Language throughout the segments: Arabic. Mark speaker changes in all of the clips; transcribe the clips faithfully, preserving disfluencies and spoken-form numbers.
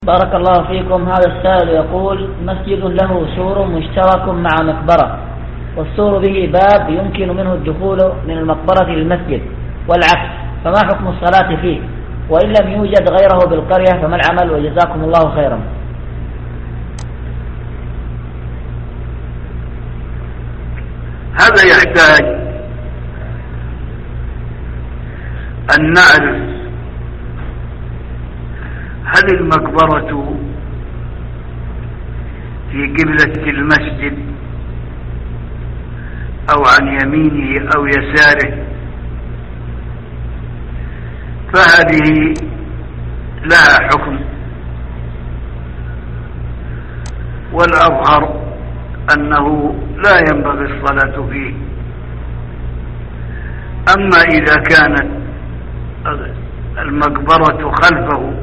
Speaker 1: بارك الله فيكم. هذا السائل يقول: مسجد له سور مشترك مع مقبرة، والسور به باب يمكن منه الدخول من المقبرة للمسجد والعكس، فما حكم الصلاة فيه؟ وإن لم يوجد غيره بالقرية فما العمل؟ وجزاكم الله خيرا.
Speaker 2: هذا يحتاج أن نعرف هل المقبرة في قبلة المسجد أو عن يمينه أو يساره، فهذه لها حكم، والأظهر أنه لا ينبغي الصلاة فيه. أما إذا كانت المقبرة خلفه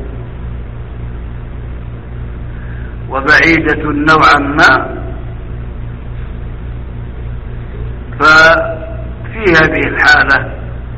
Speaker 2: وبعيدة نوعا ما، ففي هذه الحالة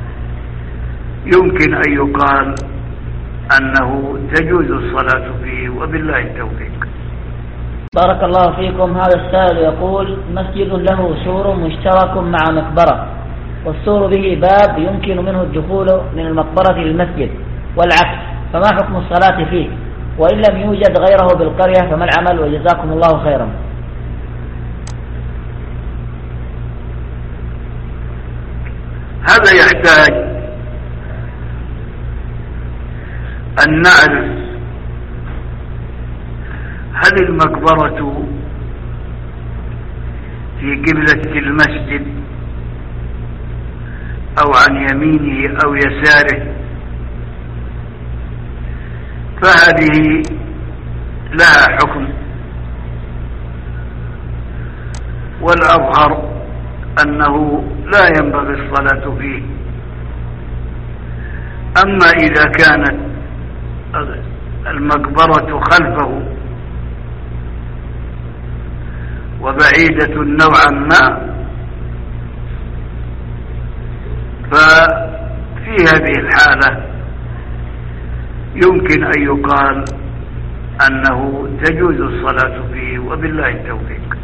Speaker 2: يمكن أن يقال أنه تجوز الصلاة فيه، وبالله التوفيق.
Speaker 1: بارك الله فيكم. هذا السائل يقول: مسجد له سور مشترك مع مقبرة، والسور به باب يمكن منه الدخول من المقبرة للمسجد والعكس، فما حكم الصلاة فيه؟ وإن لم يوجد غيره بالقرية فما العمل؟ وجزاكم الله خيرا.
Speaker 2: هذا يحتاج أن نعرف هل المقبرة في قبلة المسجد أو عن يمينه أو يساره، فهذه لها حكم، والأظهر أنه لا ينبغي الصلاة فيه. أما إذا كانت المقبرة خلفه وبعيدة نوعا ما، ففي هذه الحالة يمكن أن يقال أنه تجوز الصلاة فيه، وبالله التوفيق.